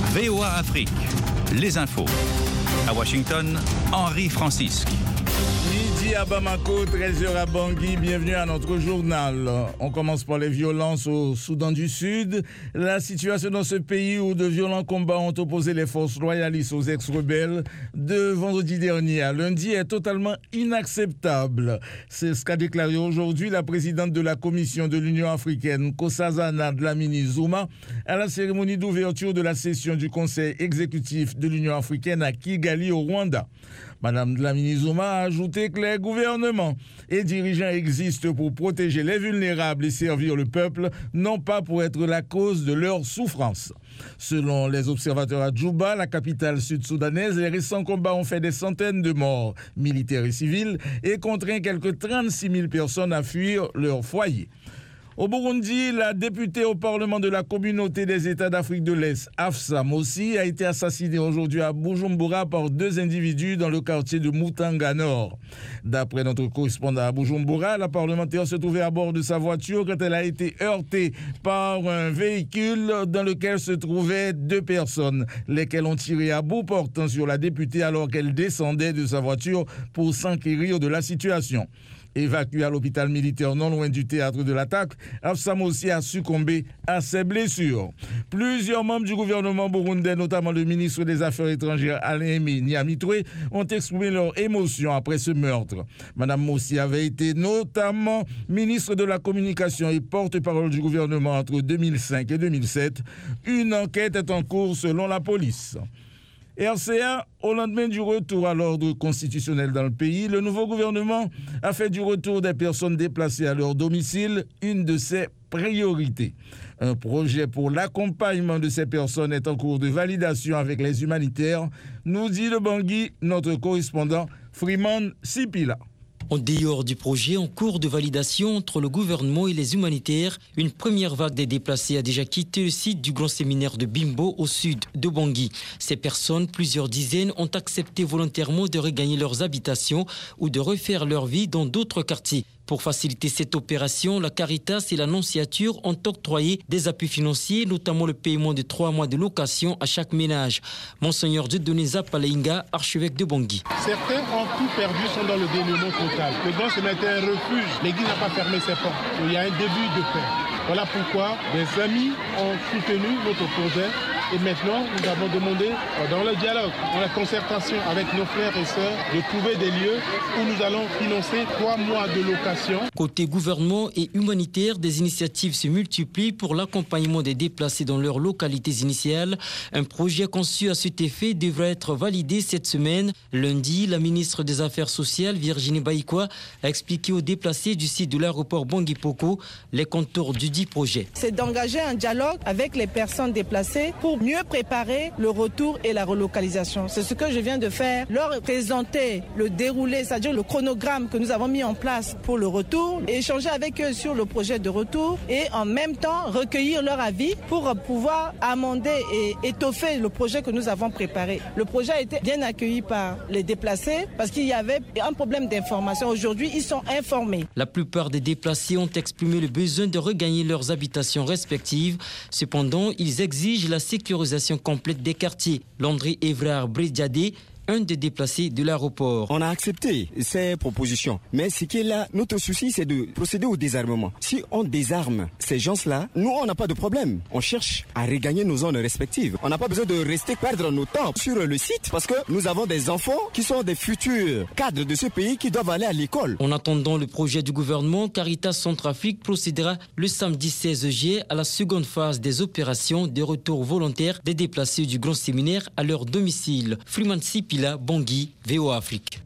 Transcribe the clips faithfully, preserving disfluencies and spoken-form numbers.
V O A Afrique, les infos. À Washington, Henri Francisque. Midi à Bamako, treize heures à Bangui, bienvenue à notre journal. On commence par les violences au Soudan du Sud. La situation dans ce pays où de violents combats ont opposé les forces loyalistes aux ex-rebelles de vendredi dernier à lundi est totalement inacceptable. C'est ce qu'a déclaré aujourd'hui la présidente de la Commission de l'Union africaine, Nkosazana Dlamini-Zuma, à la cérémonie d'ouverture de la session du Conseil exécutif de l'Union africaine à Kigali au Rwanda. Madame Dlamini-Zuma a ajouté que les gouvernements et dirigeants existent pour protéger les vulnérables et servir le peuple, non pas pour être la cause de leur souffrance. Selon les observateurs à Djouba, la capitale sud-soudanaise, les récents combats ont fait des centaines de morts, militaires et civils, et contraint quelques trente-six mille personnes à fuir leur foyer. Au Burundi, la députée au Parlement de la Communauté des États d'Afrique de l'Est, Afsa Mossi, a été assassinée aujourd'hui à Bujumbura par deux individus dans le quartier de Mutanga Nord. D'après notre correspondant à Bujumbura, la parlementaire se trouvait à bord de sa voiture quand elle a été heurtée par un véhicule dans lequel se trouvaient deux personnes, lesquelles ont tiré à bout portant sur la députée alors qu'elle descendait de sa voiture pour s'enquérir de la situation. Évacuée à l'hôpital militaire non loin du théâtre de l'attaque, Afsa Mossi a succombé à ses blessures. Plusieurs membres du gouvernement burundais, notamment le ministre des Affaires étrangères Alain-Aimé Nyamitwe, ont exprimé leur émotion après ce meurtre. Madame Mossi avait été notamment ministre de la Communication et porte-parole du gouvernement entre deux mille cinq et deux mille sept. Une enquête est en cours selon la police. R C A, au lendemain du retour à l'ordre constitutionnel dans le pays, le nouveau gouvernement a fait du retour des personnes déplacées à leur domicile une de ses priorités. Un projet pour l'accompagnement de ces personnes est en cours de validation avec les humanitaires, nous dit de Bangui notre correspondant Freeman Sipila. En dehors du projet en cours de validation entre le gouvernement et les humanitaires, une première vague des déplacés a déjà quitté le site du grand séminaire de Bimbo au sud de Bangui. Ces personnes, plusieurs dizaines, ont accepté volontairement de regagner leurs habitations ou de refaire leur vie dans d'autres quartiers. Pour faciliter cette opération, la Caritas et la Nonciature ont octroyé des appuis financiers, notamment le paiement de trois mois de location à chaque ménage. Monseigneur Dieudonné Zapalainga, archevêque de Bangui. Certains ont tout perdu, sont dans le dénuement total. Le grand séminaire est un refuge. L'Église n'a pas fermé ses portes. Il y a un début de paix. Voilà pourquoi des amis ont soutenu notre projet. Et maintenant, nous avons demandé, dans le dialogue, dans la concertation avec nos frères et sœurs, de trouver des lieux où nous allons financer trois mois de location. Côté gouvernement et humanitaire, des initiatives se multiplient pour l'accompagnement des déplacés dans leurs localités initiales. Un projet conçu à cet effet devrait être validé cette semaine. Lundi, la ministre des Affaires sociales, Virginie Baïkwa, a expliqué aux déplacés du site de l'aéroport Bangui-Poko les contours du dit projet. C'est d'engager un dialogue avec les personnes déplacées pour mieux préparer le retour et la relocalisation. C'est ce que je viens de faire, leur présenter le déroulé, c'est-à-dire le chronogramme que nous avons mis en place pour le retour, et échanger avec eux sur le projet de retour et en même temps recueillir leur avis pour pouvoir amender et étoffer le projet que nous avons préparé. Le projet a été bien accueilli par les déplacés parce qu'il y avait un problème d'information. Aujourd'hui, ils sont informés. La plupart des déplacés ont exprimé le besoin de regagner leurs habitations respectives. Cependant, ils exigent la sécurité complète des quartiers. Landry Evrard Brediadé, un des déplacés de l'aéroport. On a accepté ces propositions, mais ce qui est là, notre souci, c'est de procéder au désarmement. Si on désarme ces gens-là, nous, on n'a pas de problème. On cherche à regagner nos zones respectives. On n'a pas besoin de rester perdre nos temps sur le site parce que nous avons des enfants qui sont des futurs cadres de ce pays qui doivent aller à l'école. En attendant le projet du gouvernement, Caritas Centrafrique procédera le samedi seize juillet à la seconde phase des opérations de retour volontaire des déplacés du grand séminaire à leur domicile. Freeman Sipila, Bangui, V O A Afrique.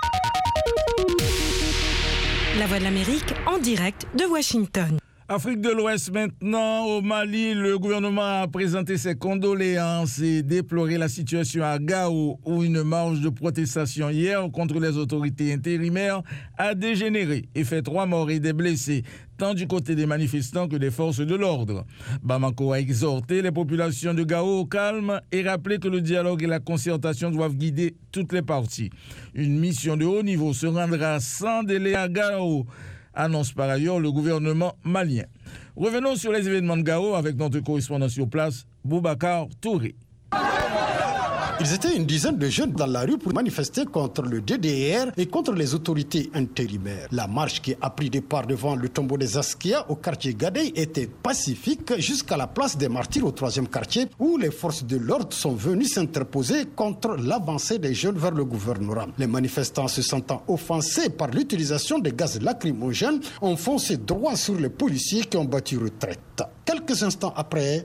La Voix de l'Amérique en direct de Washington. Afrique de l'Ouest maintenant, au Mali, le gouvernement a présenté ses condoléances et déploré la situation à Gao où une marche de protestation hier contre les autorités intérimaires a dégénéré et fait trois morts et des blessés, tant du côté des manifestants que des forces de l'ordre. Bamako a exhorté les populations de Gao au calme et rappelé que le dialogue et la concertation doivent guider toutes les parties. Une mission de haut niveau se rendra sans délai à Gao, annonce par ailleurs le gouvernement malien. Revenons sur les événements de Gao avec notre correspondant sur place, Boubacar Touré. Ils étaient une dizaine de jeunes dans la rue pour manifester contre le D D R et contre les autorités intérimaires. La marche qui a pris départ devant le tombeau des Askia au quartier Gadey était pacifique jusqu'à la place des Martyrs au troisième quartier où les forces de l'ordre sont venues s'interposer contre l'avancée des jeunes vers le gouvernorat. Les manifestants se sentant offensés par l'utilisation des gaz lacrymogènes ont foncé droit sur les policiers qui ont battu retraite. Quelques instants après...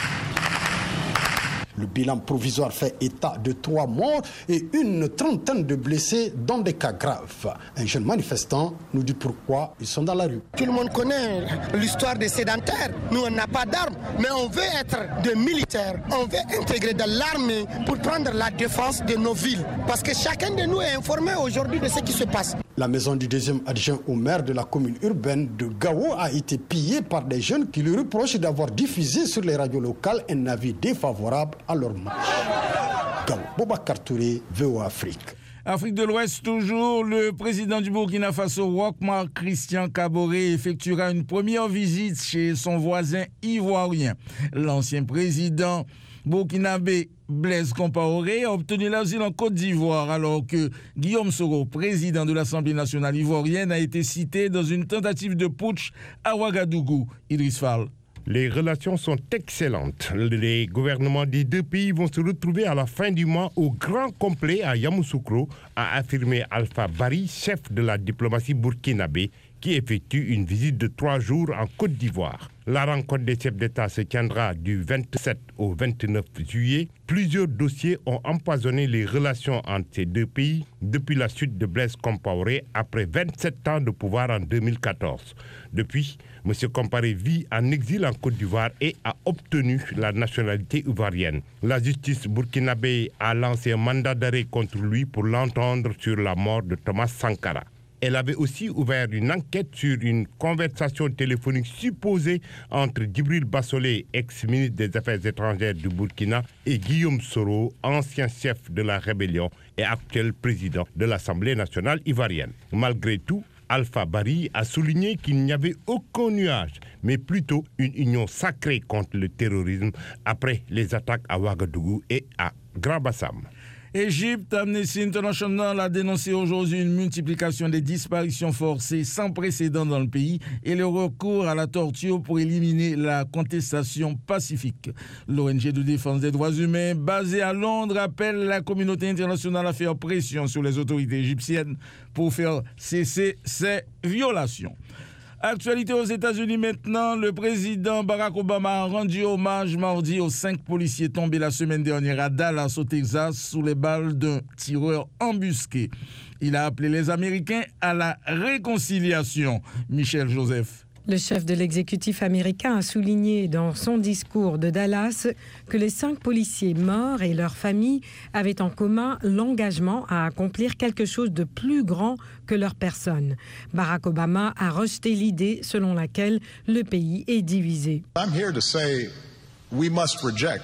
Le bilan provisoire fait état de trois morts et une trentaine de blessés dans des cas graves. Un jeune manifestant nous dit pourquoi ils sont dans la rue. Tout le monde connaît l'histoire des sédentaires. Nous, on n'a pas d'armes, mais on veut être des militaires. On veut intégrer dans l'armée pour prendre la défense de nos villes. Parce que chacun de nous est informé aujourd'hui de ce qui se passe. La maison du deuxième adjoint au maire de la commune urbaine de Gao a été pillée par des jeunes qui lui reprochent d'avoir diffusé sur les radios locales un avis défavorable à leur marche. Gao, Boubacar Touré, V O A Afrique. Afrique de l'Ouest toujours, le président du Burkina Faso, Roch-Marc Christian Kaboré, effectuera une première visite chez son voisin ivoirien. L'ancien président burkinabé Blaise Compaoré a obtenu l'asile en Côte d'Ivoire alors que Guillaume Soro, président de l'Assemblée nationale ivoirienne, a été cité dans une tentative de putsch à Ouagadougou. Idriss Fall. Les relations sont excellentes. Les gouvernements des deux pays vont se retrouver à la fin du mois au grand complet à Yamoussoukro, a affirmé Alpha Bari, chef de la diplomatie burkinabé, qui effectue une visite de trois jours en Côte d'Ivoire. La rencontre des chefs d'État se tiendra du vingt-sept au vingt-neuf juillet. Plusieurs dossiers ont empoisonné les relations entre ces deux pays depuis la chute de Blaise Compaoré après vingt-sept ans de pouvoir en deux mille quatorze. Depuis, M. Compaoré vit en exil en Côte d'Ivoire et a obtenu la nationalité ivoirienne. La justice burkinabé a lancé un mandat d'arrêt contre lui pour l'entendre sur la mort de Thomas Sankara. Elle avait aussi ouvert une enquête sur une conversation téléphonique supposée entre Djibril Bassolé, ex-ministre des Affaires étrangères du Burkina, et Guillaume Soro, ancien chef de la rébellion et actuel président de l'Assemblée nationale ivoirienne. Malgré tout, Alpha Bari a souligné qu'il n'y avait aucun nuage, mais plutôt une union sacrée contre le terrorisme après les attaques à Ouagadougou et à Grand-Bassam. Égypte, Amnesty International a dénoncé aujourd'hui une multiplication des disparitions forcées sans précédent dans le pays et le recours à la torture pour éliminer la contestation pacifique. L'O N G de défense des droits humains basée à Londres appelle la communauté internationale à faire pression sur les autorités égyptiennes pour faire cesser ces violations. Actualité aux États-Unis maintenant, le président Barack Obama a rendu hommage mardi aux cinq policiers tombés la semaine dernière à Dallas, au Texas, sous les balles d'un tireur embusqué. Il a appelé les Américains à la réconciliation. Michel Joseph. Le chef de l'exécutif américain a souligné dans son discours de Dallas que les cinq policiers morts et leurs familles avaient en commun l'engagement à accomplir quelque chose de plus grand que leur personne. Barack Obama a rejeté l'idée selon laquelle le pays est divisé. I'm here to say we must reject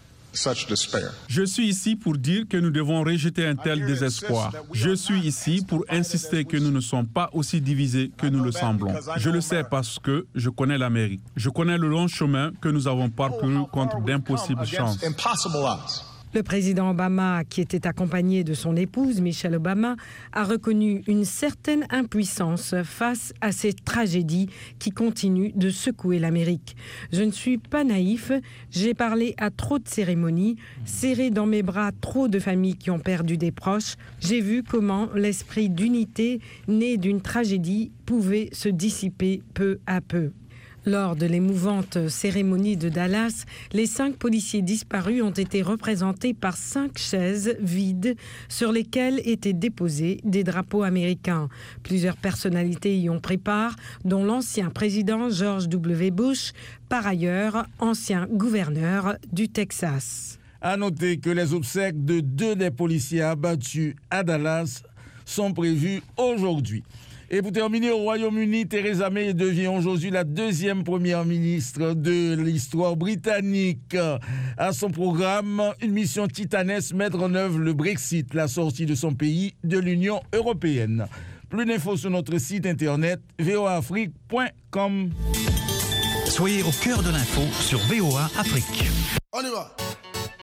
such despair. Je suis ici pour dire que nous devons rejeter un tel désespoir. Je suis ici pour insister que nous ne sommes pas aussi divisés que nous le semblons. Je le sais parce que je connais l'Amérique. Je connais le long chemin que nous avons parcouru contre d'impossibles chances. Le président Obama, qui était accompagné de son épouse, Michelle Obama, a reconnu une certaine impuissance face à ces tragédies qui continuent de secouer l'Amérique. Je ne suis pas naïf, j'ai parlé à trop de cérémonies, serré dans mes bras trop de familles qui ont perdu des proches. J'ai vu comment l'esprit d'unité né d'une tragédie pouvait se dissiper peu à peu. Lors de l'émouvante cérémonie de Dallas, les cinq policiers disparus ont été représentés par cinq chaises vides sur lesquelles étaient déposés des drapeaux américains. Plusieurs personnalités y ont pris part, dont l'ancien président George W. Bush, par ailleurs ancien gouverneur du Texas. À noter que les obsèques de deux des policiers abattus à Dallas sont prévues aujourd'hui. Et pour terminer, au Royaume-Uni, Theresa May devient aujourd'hui la deuxième première ministre de l'histoire britannique. À son programme, une mission titanesque, mettre en œuvre le Brexit, la sortie de son pays de l'Union européenne. Plus d'infos sur notre site internet v o a afrique point com. Soyez au cœur de l'info sur V O A Afrique. On y va.